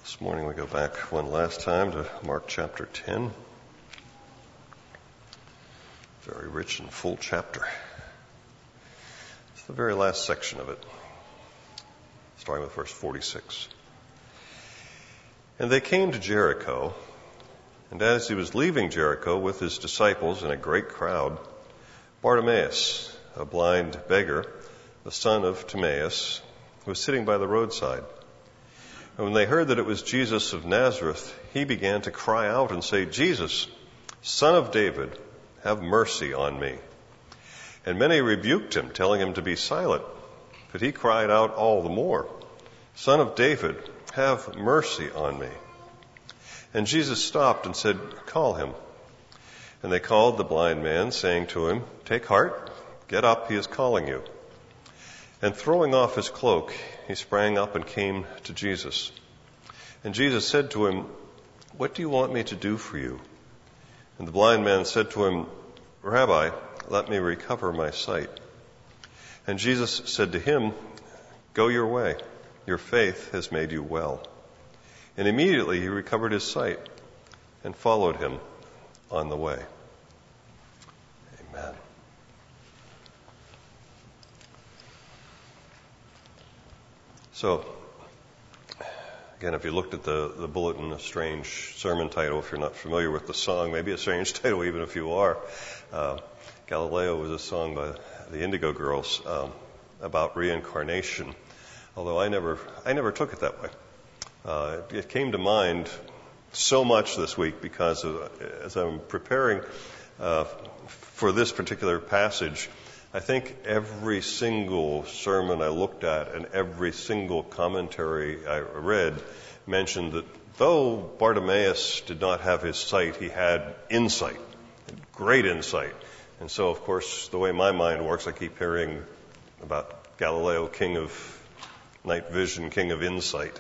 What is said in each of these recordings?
This morning we go back one last time to Mark chapter 10. Very rich and full chapter. It's the very last section of it, starting with verse 46. And they came to Jericho, and as he was leaving Jericho with his disciples and a great crowd, Bartimaeus, a blind beggar, the son of Timaeus, was sitting by the roadside. And when they heard that it was Jesus of Nazareth, he began to cry out and say, "Jesus, Son of David, have mercy on me." And many rebuked him, telling him to be silent. But he cried out all the more, "Son of David, have mercy on me." And Jesus stopped and said, "Call him." And they called the blind man, saying to him, "Take heart, get up, he is calling you." And throwing off his cloak, he sprang up and came to Jesus. And Jesus said to him, "What do you want me to do for you?" And the blind man said to him, "Rabbi, let me recover my sight." And Jesus said to him, "Go your way. Your faith has made you well." And immediately he recovered his sight and followed him on the way. Amen. So, again, if you looked at the bulletin, a strange sermon title if you're not familiar with the song, maybe a strange title even if you are. Galileo was a song by the Indigo Girls about reincarnation, although I never took it that way. It came to mind so much this week because as I'm preparing for this particular passage, I think every single sermon I looked at and every single commentary I read mentioned that though Bartimaeus did not have his sight, he had insight, great insight. And so, of course, the way my mind works, I keep hearing about Galileo, king of night vision, king of insight.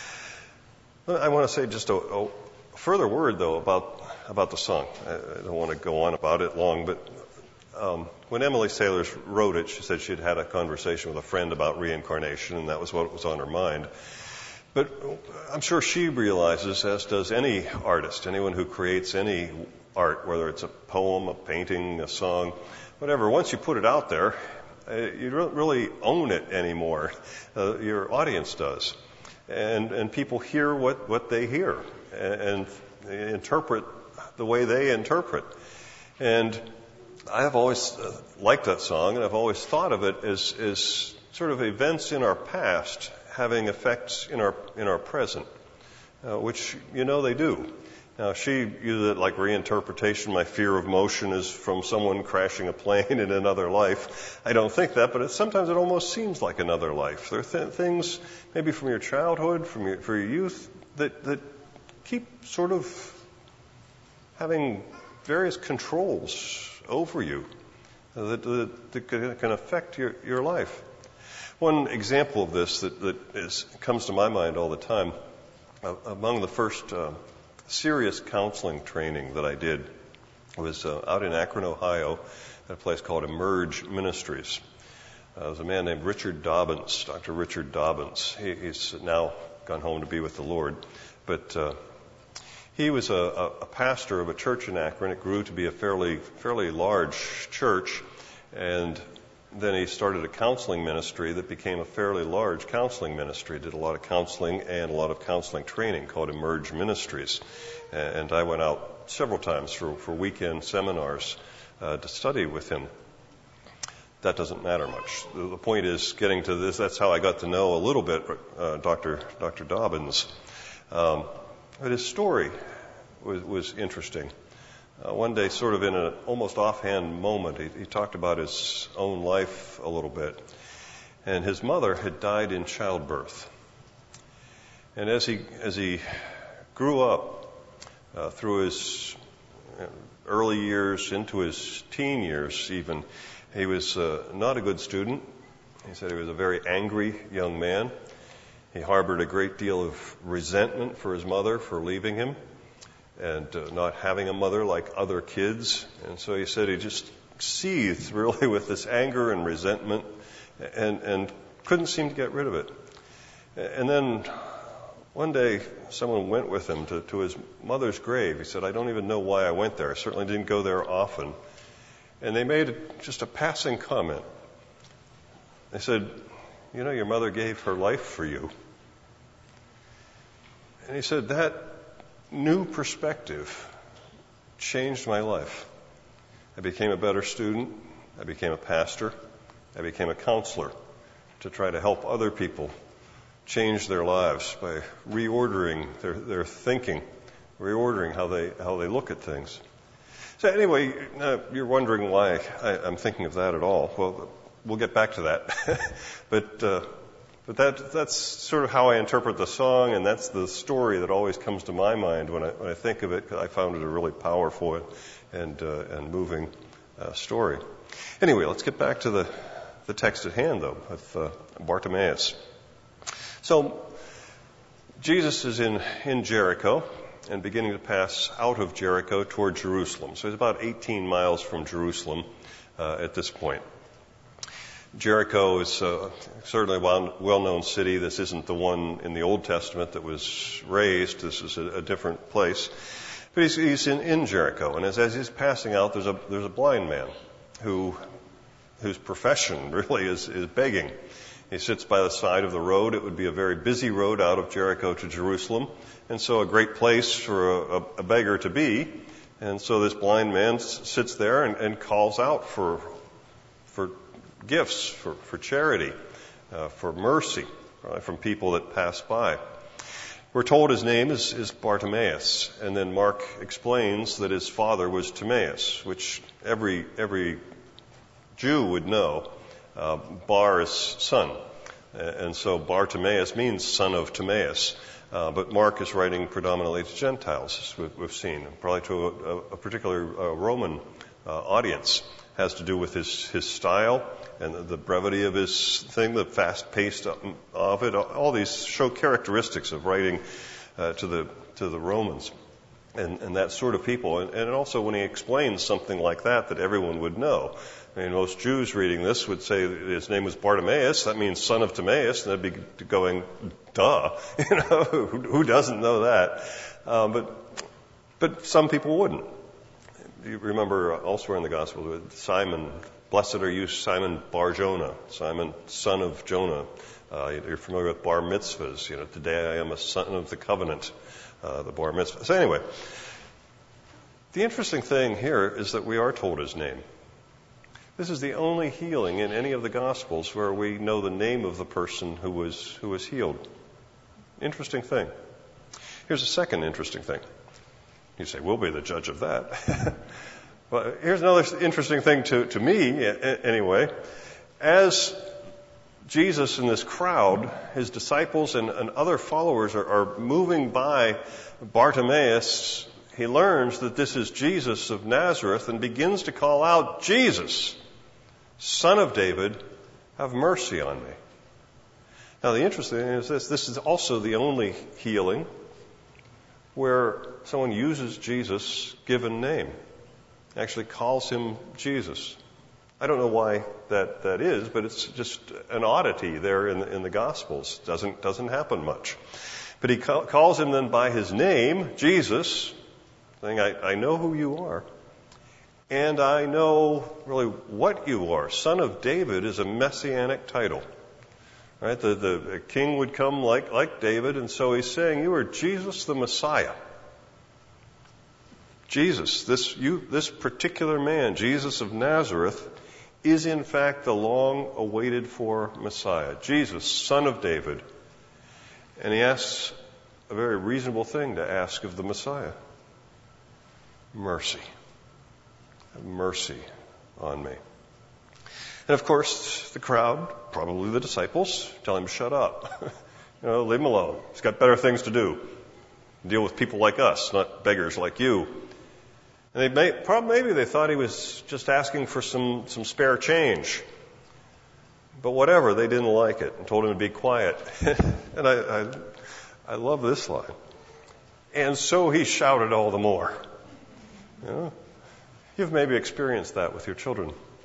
I want to say just a further word, though, about the song. I don't want to go on about it long, but when Emily Sailors wrote it, she said she'd had a conversation with a friend about reincarnation, and that was what was on her mind. But I'm sure she realizes, as does any artist, anyone who creates any art, whether it's a poem, a painting, a song, whatever, once you put it out there, you don't really own it anymore. Your audience does. And people hear what they hear and interpret the way they interpret. And I have always liked that song, and I've always thought of it as sort of events in our past having effects in our present, which they do. Now, she used it like reinterpretation. My fear of motion is from someone crashing a plane in another life. I don't think that, but sometimes it almost seems like another life. There are things maybe from your childhood, for your youth, that keep sort of having various controls over you that can affect your life. One example of this that comes to my mind all the time, among the first serious counseling training that I did was out in Akron, Ohio, at a place called Emerge Ministries. There was a man named Richard Dobbins, Dr. Richard Dobbins. He's now gone home to be with the Lord, but he was a pastor of a church in Akron. It grew to be a fairly large church, and then he started a counseling ministry that became a fairly large counseling ministry. Did a lot of counseling and a lot of counseling training called Emerge Ministries. And I went out several times for weekend seminars to study with him. That doesn't matter much. The point is getting to this. That's how I got to know a little bit Dr. Dobbins. But his story was interesting. One day, sort of in an almost offhand moment, he talked about his own life a little bit. And his mother had died in childbirth. And as he grew up through his early years into his teen years even, he was not a good student. He said he was a very angry young man. He harbored a great deal of resentment for his mother for leaving him and not having a mother like other kids. And so he said he just seethed really with this anger and resentment and couldn't seem to get rid of it. And then One day, someone went with him to his mother's grave. He said, I don't even know why I went there. I certainly didn't go there often. And they made just a passing comment. They said, you know, your mother gave her life for you. And he said, that new perspective changed my life. I became a better student. I became a pastor. I became a counselor to try to help other people change their lives by reordering their thinking, reordering how they look at things. So anyway, you're wondering why I'm thinking of that at all. Well, we'll get back to that. But that's sort of how I interpret the song, and that's the story that always comes to my mind when I think of it, because I found it a really powerful and moving story. Anyway, let's get back to the text at hand, though, with Bartimaeus. So Jesus is in Jericho and beginning to pass out of Jericho toward Jerusalem. So he's about 18 miles from Jerusalem at this point. Jericho is certainly a well-known city. This isn't the one in the Old Testament that was razed. This is a different place. But he's in Jericho, and as he's passing out, there's a blind man whose profession really is begging. He sits by the side of the road. It would be a very busy road out of Jericho to Jerusalem, and so a great place for a beggar to be. And so this blind man sits there and calls out for gifts, for charity, for mercy from people that pass by. We're told his name is Bartimaeus, and then Mark explains that his father was Timaeus, which every Jew would know. Bar is son, and so Bartimaeus means son of Timaeus. But Mark is writing predominantly to Gentiles, as we've seen, probably to a particular Roman audience. Has to do with his style and the brevity of his thing, the fast pace of it. All these show characteristics of writing to the Romans and that sort of people. And also when he explains something like that everyone would know. I mean, most Jews reading this would say his name was Bartimaeus. That means son of Timaeus, and they'd be going, duh. You know, who doesn't know that? But some people wouldn't. You remember elsewhere in the Gospel with Simon, blessed are you, Simon Bar-Jonah, Simon, son of Jonah. You're familiar with bar mitzvahs. You know, today I am a son of the covenant, the bar mitzvah. So anyway, the interesting thing here is that we are told his name. This is the only healing in any of the Gospels where we know the name of the person who was healed. Interesting thing. Here's a second interesting thing. You say, we'll be the judge of that. Well, here's another interesting thing to me, anyway. As Jesus and this crowd, his disciples and other followers are moving by Bartimaeus, he learns that this is Jesus of Nazareth and begins to call out, Jesus, Son of David, have mercy on me. Now, the interesting thing is this is also the only healing where someone uses Jesus' given name, actually calls him Jesus. I don't know why that is, but it's just an oddity there in the Gospels. Doesn't happen much. But he calls him then by his name, Jesus, saying, I know who you are, and I know really what you are. Son of David is a messianic title. Right? The king would come like David, and so he's saying, you are Jesus the Messiah. Jesus, this particular man, Jesus of Nazareth, is in fact the long-awaited for Messiah. Jesus, Son of David. And he asks a very reasonable thing to ask of the Messiah. Mercy. Have mercy on me. And of course, the crowd, probably the disciples, tell him, shut up. Leave him alone. He's got better things to do. Deal with people like us, not beggars like you. And maybe they thought he was just asking for some spare change. But whatever, they didn't like it and told him to be quiet. And I love this line. And so he shouted all the more. You've maybe experienced that with your children.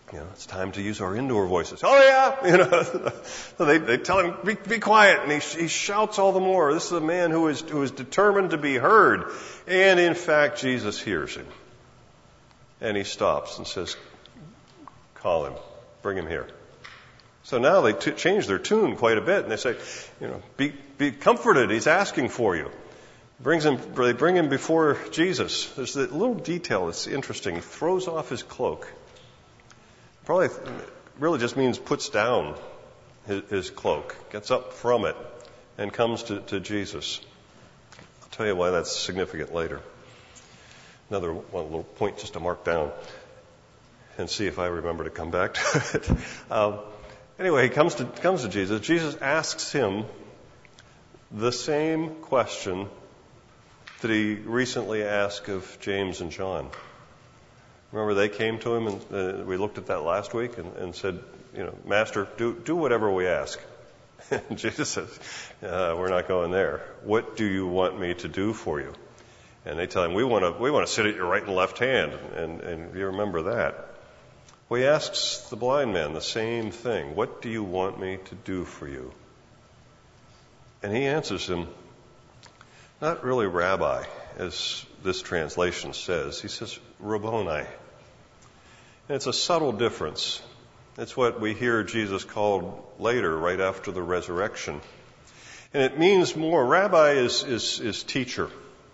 It's time to use our indoor voices. Oh yeah, So they tell him, be quiet, and he shouts all the more. This is a man who is determined to be heard. And in fact, Jesus hears him. And he stops and says, call him, bring him here. So now they change their tune quite a bit, and they say, be comforted, he's asking for you. They bring him before Jesus. There's that little detail that's interesting. He throws off his cloak. Probably really just means puts down his cloak, gets up from it, and comes to Jesus. I'll tell you why that's significant later. Another one little point just to mark down and see if I remember to come back to it. Anyway, he comes to Jesus. Jesus asks him the same question that he recently asked of James and John. Remember, they came to him, and we looked at that last week, and said, Master, do whatever we ask. And Jesus says, we're not going there. What do you want me to do for you? And they tell him, we want to sit at your right and left hand. And you remember that. Well, he asks the blind man the same thing. What do you want me to do for you? And he answers him, not really Rabbi, as this translation says. He says, Rabboni. And it's a subtle difference. It's what we hear Jesus called later, right after the resurrection. And it means more. Rabbi is teacher.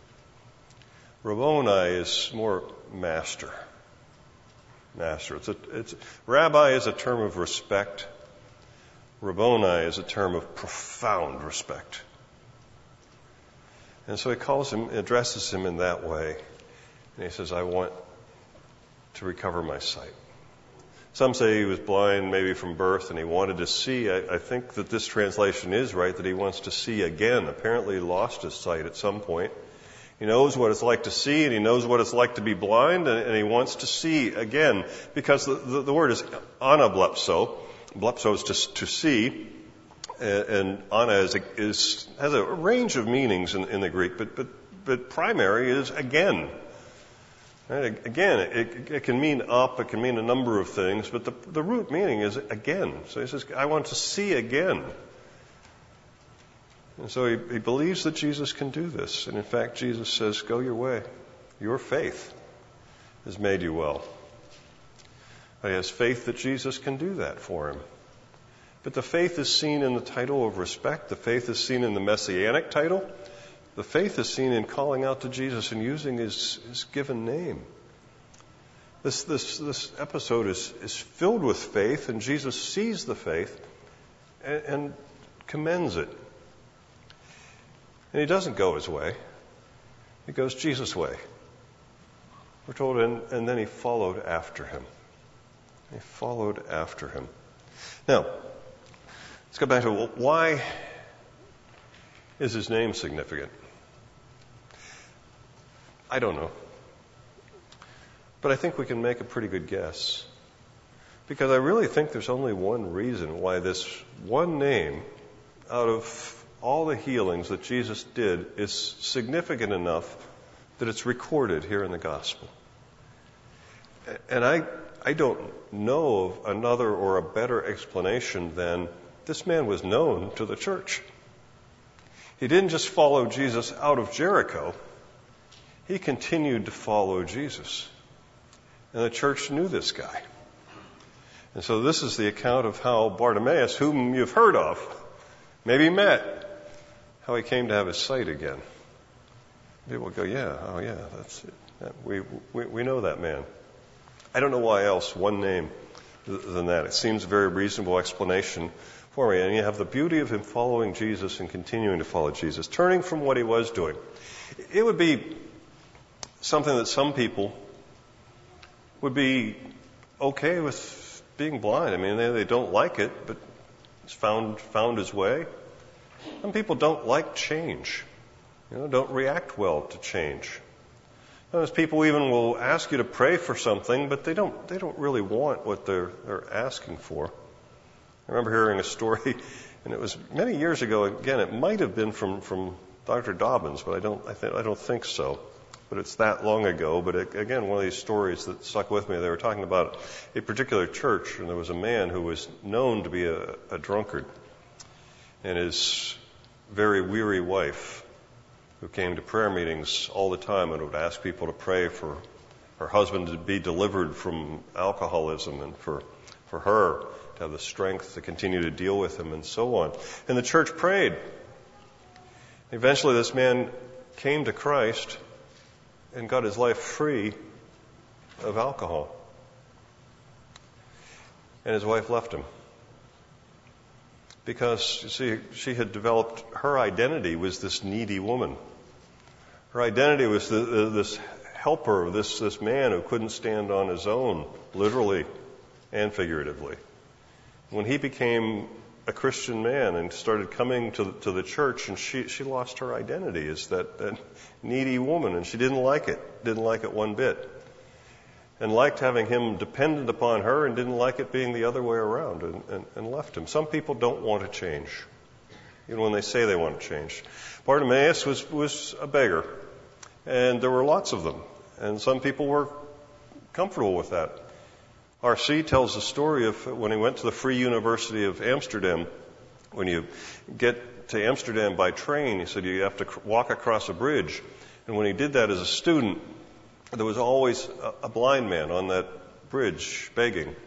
Rabboni is more master. Master. Rabbi is a term of respect. Rabboni is a term of profound respect. And so he addresses him in that way. And he says, I want to recover my sight. Some say he was blind maybe from birth and he wanted to see. I think that this translation is right, that he wants to see again. Apparently he lost his sight at some point. He knows what it's like to see, and he knows what it's like to be blind, and he wants to see again. Because the word is anablepso. Blepso is to see, and ana has a range of meanings in the Greek, but primary is again. Right? Again, it can mean up, it can mean a number of things, but the root meaning is again. So he says, I want to see again. And so he believes that Jesus can do this. And in fact, Jesus says, go your way. Your faith has made you well. He has faith that Jesus can do that for him. But the faith is seen in the title of respect. The faith is seen in the messianic title. The faith is seen in calling out to Jesus and using his given name. This episode is filled with faith, and Jesus sees the faith and commends it. And he doesn't go his way. He goes Jesus' way. We're told, and then he followed after him. He followed after him. Now, let's go back to why is his name significant? I don't know. But I think we can make a pretty good guess. Because I really think there's only one reason why this one name, out of all the healings that Jesus did, is significant enough that it's recorded here in the gospel. And I don't know of another or a better explanation than this man was known to the church. He didn't just follow Jesus out of Jericho. He continued to follow Jesus. And the church knew this guy. And so this is the account of how Bartimaeus, whom you've heard of, maybe met, how he came to have his sight again. People go, that's it. We know that man. I don't know why else one name than that. It seems a very reasonable explanation for me. And you have the beauty of him following Jesus and continuing to follow Jesus, turning from what he was doing. It would be something that some people would be okay with being blind. I mean, they don't like it, but it's found his way. Some people don't like change, don't react well to change. Sometimes people even will ask you to pray for something, but they don't really want what they're asking for. I remember hearing a story, and it was many years ago. Again, it might have been from Dr. Dobbins, but I don't think so. but it's that long ago. But again, one of these stories that stuck with me, they were talking about a particular church, and there was a man who was known to be a drunkard, and his very weary wife, who came to prayer meetings all the time and would ask people to pray for her husband to be delivered from alcoholism and for her to have the strength to continue to deal with him and so on. And the church prayed. Eventually this man came to Christ and got his life free of alcohol. And his wife left him. Because, you see, she had developed, her identity was this needy woman. Her identity was this helper, this man who couldn't stand on his own, literally and figuratively. When he became a Christian man and started coming to the church, and she lost her identity as that needy woman, and she didn't like it one bit, and liked having him dependent upon her and didn't like it being the other way around, and left him. Some people don't want to change, even when they say they want to change. Bartimaeus was a beggar, and there were lots of them, and some people were comfortable with that. R.C. tells the story of when he went to the Free University of Amsterdam. When you get to Amsterdam by train, he said you have to walk across a bridge. And when he did that as a student, there was always a blind man on that bridge begging. And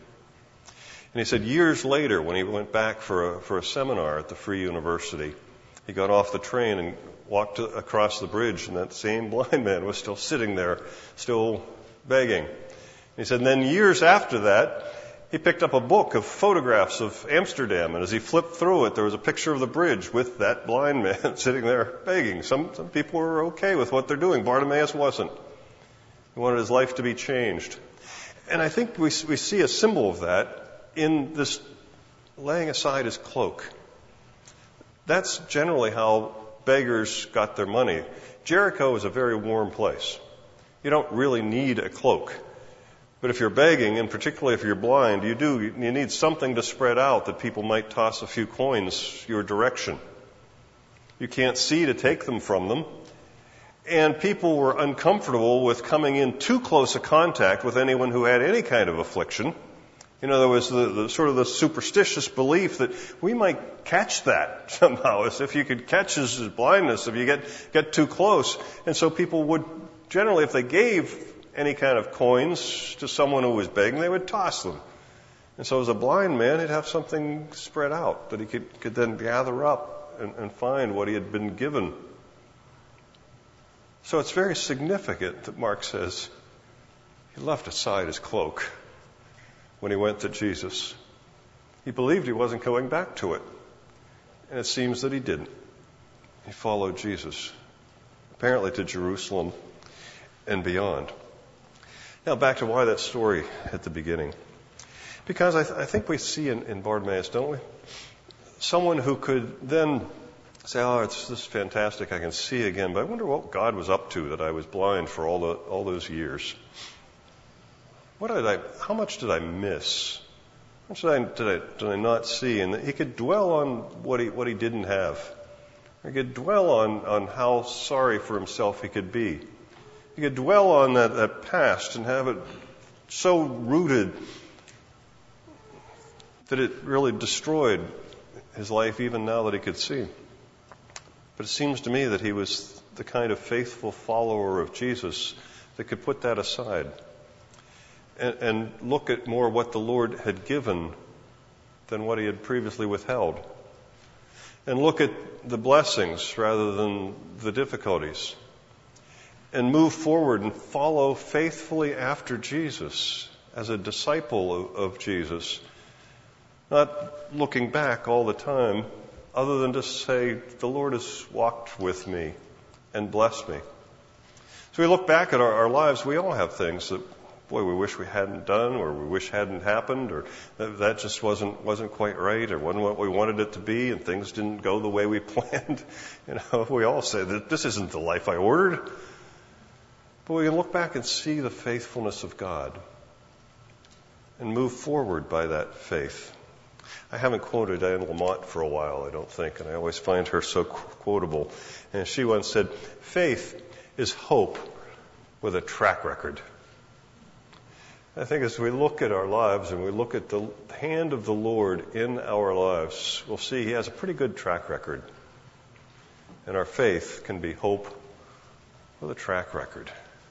he said years later, when he went back for a seminar at the Free University, he got off the train and walked across the bridge, and that same blind man was still sitting there, still begging. He said, and then years after that, he picked up a book of photographs of Amsterdam, and as he flipped through it, there was a picture of the bridge with that blind man sitting there begging. Some people were okay with what they're doing. Bartimaeus wasn't. He wanted his life to be changed. And I think we see a symbol of that in this laying aside his cloak. That's generally how beggars got their money. Jericho is a very warm place. You don't really need a cloak. But if you're begging, and particularly if you're blind, you need something to spread out that people might toss a few coins your direction. You can't see to take them from them. And people were uncomfortable with coming in too close a contact with anyone who had any kind of affliction. You know, there was the sort of the superstitious belief that we might catch that somehow, as if you could catch his blindness if you get too close. And so people would generally, if they gave any kind of coins to someone who was begging, they would toss them. And so as a blind man, he'd have something spread out that he could then gather up and find what he had been given. So it's very significant that Mark says he left aside his cloak when he went to Jesus. He believed he wasn't going back to it. And it seems that he didn't. He followed Jesus, apparently to Jerusalem and beyond. Now back to why that story at the beginning. Because I think we see in Bartimaeus, don't we? Someone who could then say, oh, this is fantastic, I can see again, but I wonder what God was up to that I was blind for all those years. How much did I miss? How much did I not see? And he could dwell on what he didn't have. He could dwell on how sorry for himself he could be. He could dwell on that past and have it so rooted that it really destroyed his life even now that he could see. But it seems to me that he was the kind of faithful follower of Jesus that could put that aside and look at more what the Lord had given than what he had previously withheld. And look at the blessings rather than the difficulties. And move forward and follow faithfully after Jesus as a disciple of Jesus. Not looking back all the time, other than to say, the Lord has walked with me and blessed me. So we look back at our lives, we all have things that, boy, we wish we hadn't done, or we wish hadn't happened, or that just wasn't quite right, or wasn't what we wanted it to be, and things didn't go the way we planned. You know, we all say that this isn't the life I ordered. But we can look back and see the faithfulness of God and move forward by that faith. I haven't quoted Anne Lamott for a while, I don't think, and I always find her so quotable. And she once said, faith is hope with a track record. I think as we look at our lives and we look at the hand of the Lord in our lives, we'll see He has a pretty good track record. And our faith can be hope with a track record.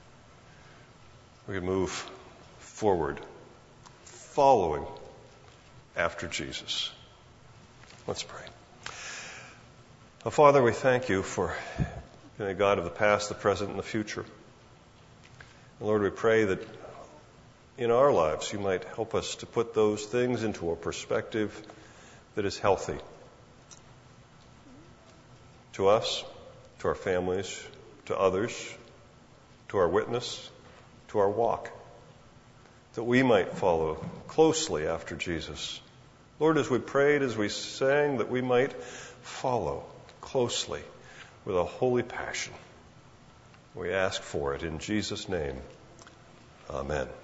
We can move forward, following after Jesus. Let's pray. Oh, Father, we thank You for being a God of the past, the present, and the future. And Lord, we pray that in our lives You might help us to put those things into a perspective that is healthy to us, to our families, to others, to our witness, to our walk, that we might follow closely after Jesus. Lord, as we prayed, as we sang, that we might follow closely with a holy passion. We ask for it in Jesus' name. Amen.